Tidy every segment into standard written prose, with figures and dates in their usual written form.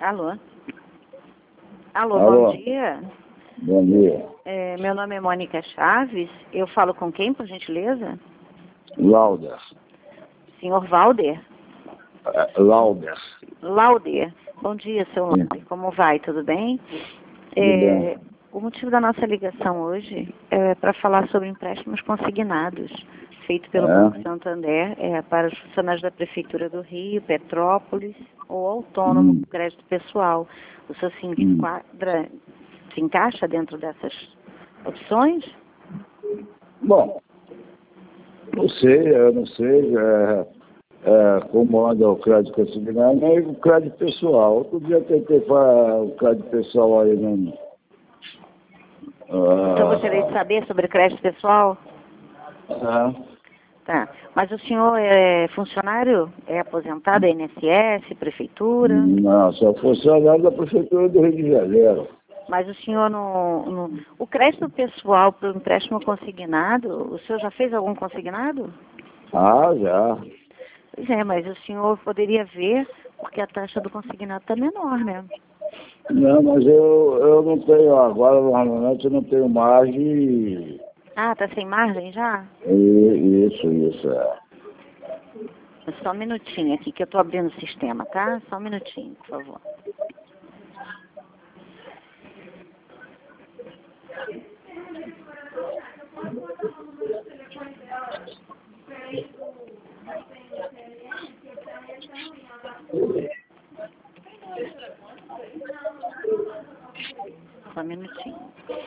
Alô? Alô, Alô. bom dia. Bom dia. Meu nome é Mônica Chaves. Eu falo com quem, por gentileza? Lauder. Senhor Valder? Lauder. Lauder. Bom dia, seu Sim. Lauder. Como vai? Tudo bem? Tudo bem. O motivo da nossa ligação hoje é para falar sobre empréstimos consignados, feito pelo Banco Santander para os funcionários da Prefeitura do Rio, Petrópolis ou autônomo, crédito pessoal. O senhor se encaixa dentro dessas opções? Bom, eu não sei como anda o crédito consignado, nem o crédito pessoal. Outro dia eu tentei fazer o crédito pessoal aí mesmo. Então gostaria de saber sobre crédito pessoal? Tá. Mas o senhor é funcionário? É aposentado? É INSS, Prefeitura? Não, sou funcionário da Prefeitura do Rio de Janeiro. Mas o senhor o crédito pessoal para o empréstimo consignado, o senhor já fez algum consignado? Já. Pois é, mas o senhor poderia ver, porque a taxa do consignado está menor, né? Não, mas eu não tenho, agora normalmente eu não tenho margem. Ah, tá sem margem já? Isso. Só um minutinho aqui que eu estou abrindo o sistema, tá? Só um minutinho, por favor. Só um minutinho.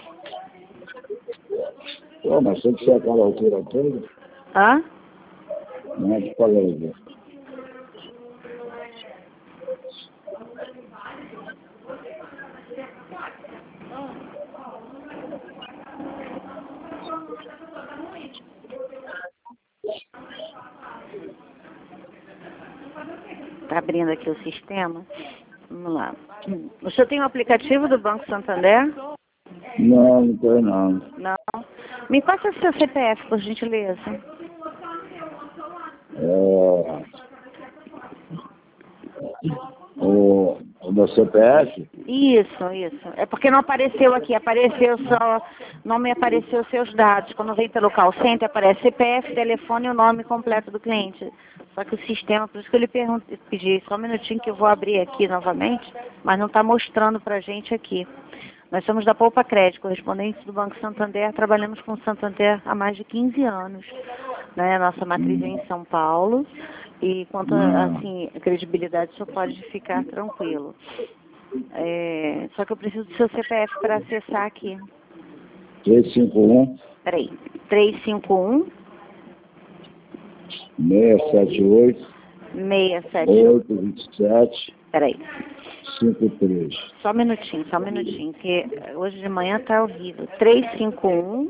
Pô, mas tem que ser aquela altura toda? Hã? Não é de colégio. Tá abrindo aqui o sistema. Vamos lá. O senhor tem um aplicativo do Banco Santander? Não tenho não. Não. Me passa o seu CPF, por gentileza. O meu CPF? Isso. É porque não apareceu aqui, não me apareceu os seus dados. Quando vem pelo call center, aparece CPF, telefone e o nome completo do cliente. Só que o sistema, por isso que eu lhe pedi só um minutinho que eu vou abrir aqui novamente, mas não está mostrando pra gente aqui. Nós somos da Poupa Crédito, correspondentes do Banco Santander, trabalhamos com o Santander há mais de 15 anos. Né? Nossa matriz é em São Paulo e quanto a credibilidade, o senhor pode ficar tranquilo. Só que eu preciso do seu CPF para acessar aqui. 351 Peraí, 351 678 678. 827 Peraí, 53. só um minutinho, que hoje de manhã tá horrível. 351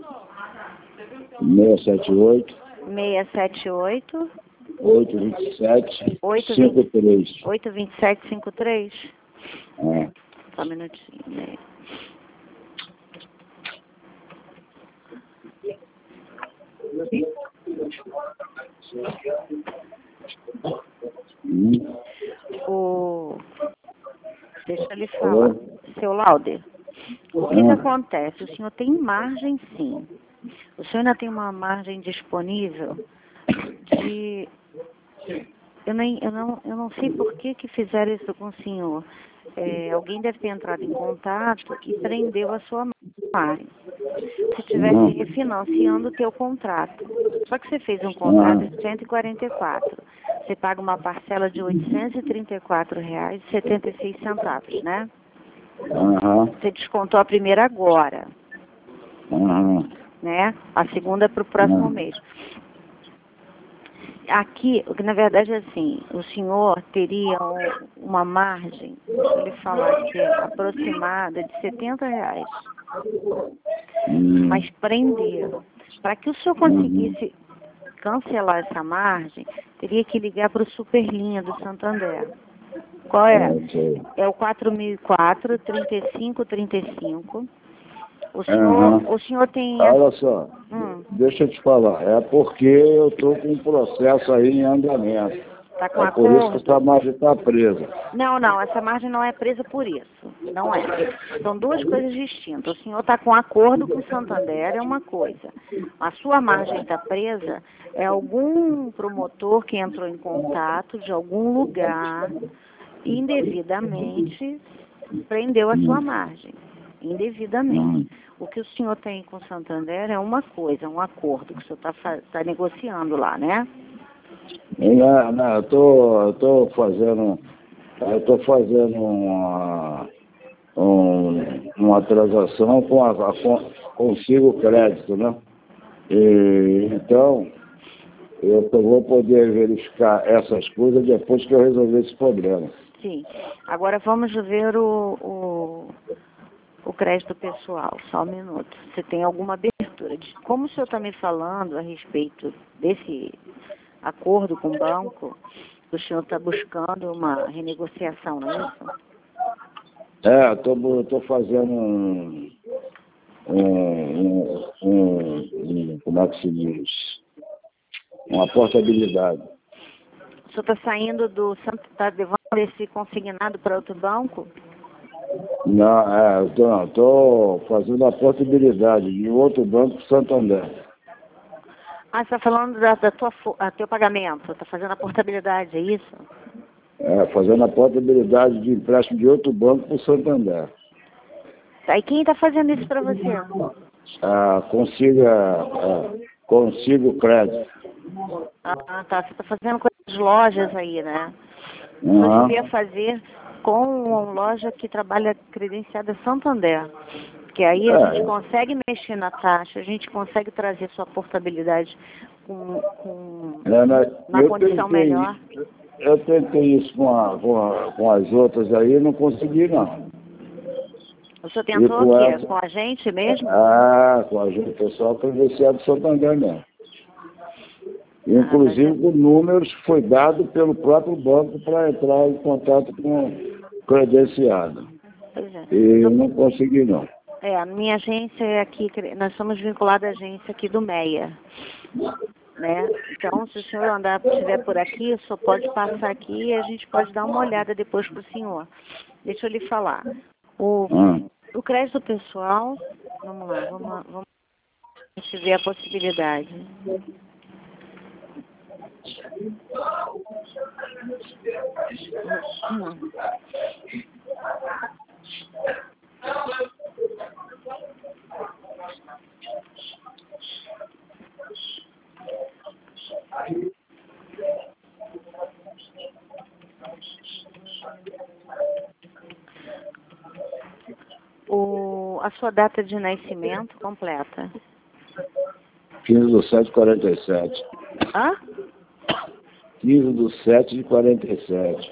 678 678 827 53. 82753. É. Só um minutinho, né? Deixa eu lhe falar. Seu Lauder, o que acontece? O senhor tem margem, sim. O senhor ainda tem uma margem disponível de... Eu não sei por que fizeram isso com o senhor. Alguém deve ter entrado em contato e prendeu a sua margem. Se estivesse refinanciando o teu contrato. Só que você fez um contrato de 144. Você paga uma parcela de R$ 834,76, né? Você descontou a primeira agora. Né? A segunda é para o próximo mês. Aqui, o que na verdade é assim, o senhor teria uma margem, deixa eu lhe falar aqui, aproximada de R$ 70. Mas prender. Para que o senhor conseguisse cancelar essa margem, teria que ligar para o Superlinha do Santander. Qual é? É o 4004-3535. O senhor tem... Olha só, deixa eu te falar, é porque eu estou com um processo aí em andamento. Está com É por isso que acordo? essa margem está presa. Não, não, essa margem não é presa por isso. Não é. São duas coisas distintas. O senhor está com acordo com o Santander, é uma coisa. A sua margem está presa é algum promotor que entrou em contato de algum lugar indevidamente prendeu a sua margem. Indevidamente. O que o senhor tem com o Santander é uma coisa, um acordo que o senhor está negociando lá, né? Não, eu tô fazendo uma transação com consigo crédito, né? E, então, vou poder verificar essas coisas depois que eu resolver esse problema. Sim. Agora vamos ver o crédito pessoal. Só um minuto. Você tem alguma abertura? Como o senhor está me falando a respeito desse acordo com o banco, o senhor está buscando uma renegociação, não é isso? Eu tô fazendo como é que se diz? Uma portabilidade. O senhor está saindo está levando esse consignado para outro banco? Não, eu tô fazendo a portabilidade de outro banco Santander. Ah, você está falando teu pagamento, está fazendo a portabilidade, é isso? Fazendo a portabilidade de empréstimo de outro banco para o Santander. Tá, e quem está fazendo isso para você? Consigo crédito. Ah, tá. Você está fazendo com as lojas aí, né? Uhum. Você devia fazer com uma loja que trabalha credenciada Santander. Porque aí a gente consegue mexer na taxa, a gente consegue trazer sua portabilidade na condição melhor. Eu tentei isso com as outras aí, não consegui não. O senhor tentou o quê? Com a gente mesmo? Com a gente, pessoal credenciado Santander mesmo. Inclusive com números que foi dado pelo próprio banco para entrar em contato com o credenciado. Pois é. E eu não consegui não. A minha agência é aqui, nós somos vinculados à agência aqui do MEIA. Né? Então, se o senhor estiver por aqui, o senhor pode passar aqui e a gente pode dar uma olhada depois para o senhor. Deixa eu lhe falar. O crédito pessoal, vamos lá, vamos a gente ver a possibilidade. A sua data de nascimento completa? 15/7/47. Hã? 15/7/47.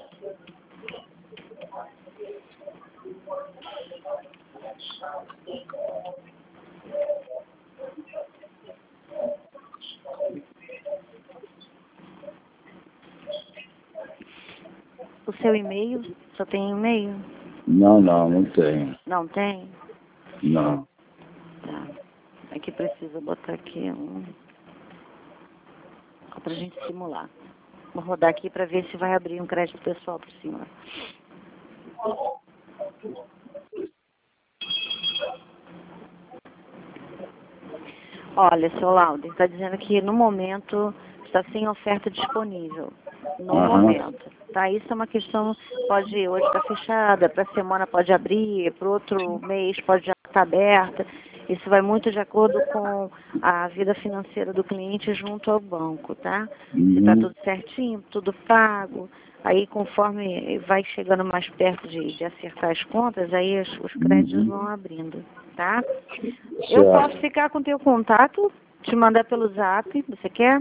O seu e-mail? Só tem e-mail? Não tenho. Não tem? Não. Tá. É que precisa botar aqui pra gente simular. Vou rodar aqui para ver se vai abrir um crédito pessoal para o senhor. Olha, seu Lauder, está dizendo que no momento está sem oferta disponível. No momento. Tá? Isso é uma questão, hoje está fechada, para a semana pode abrir, para outro mês pode já estar aberta. Isso vai muito de acordo com a vida financeira do cliente junto ao banco, tá? Se está tudo certinho, tudo pago, aí conforme vai chegando mais perto de acertar as contas, aí os créditos vão abrindo, tá? Eu posso ficar com o teu contato, te mandar pelo zap, você quer?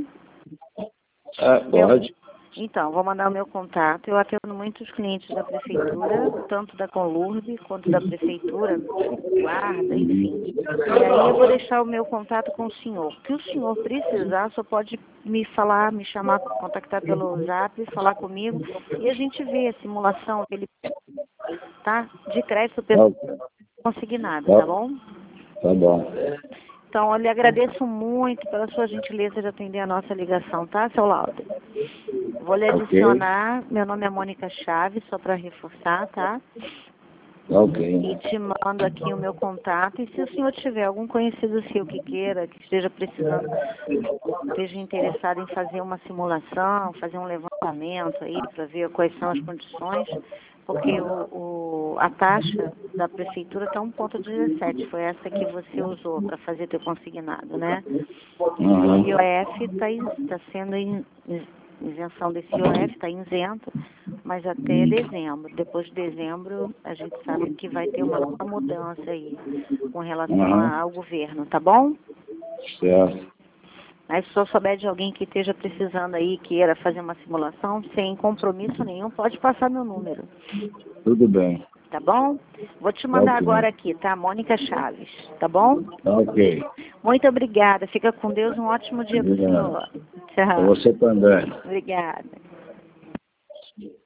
Pode. Então, vou mandar o meu contato. Eu atendo muitos clientes da prefeitura, tanto da Conlurb quanto da prefeitura, guarda, enfim. E aí eu vou deixar o meu contato com o senhor. O que o senhor precisar, só pode me falar, me chamar, contactar pelo zap, falar comigo e a gente vê a simulação dele, tá? De crédito pessoal consignado, tá bom? Tá bom. Então, eu lhe agradeço muito pela sua gentileza de atender a nossa ligação, tá, seu Lauder? Vou lhe Ok. adicionar, meu nome é Mônica Chaves, só para reforçar, tá? Ok. E te mando aqui o meu contato. E se o senhor tiver algum conhecido seu que queira, que esteja precisando, esteja interessado em fazer uma simulação, fazer um levantamento aí para ver quais são as condições, porque a taxa da prefeitura está 1,17, foi essa que você usou para fazer teu consignado, né? Uhum. O IOF está sendo isenção desse IOF, está isento, mas até dezembro. Depois de dezembro, a gente sabe que vai ter uma mudança aí com relação Uhum. ao governo, tá bom? Certo. Aí se só souber de alguém que esteja precisando aí, queira fazer uma simulação, sem compromisso nenhum, pode passar meu número, Tudo bem. tá bom? Vou te mandar Ok. agora aqui, tá? Mônica Chaves, tá bom? Ok. Muito obrigada. Fica com Deus. Um ótimo dia para o Obrigado. senhor. Pra Tchau. você também. Obrigada.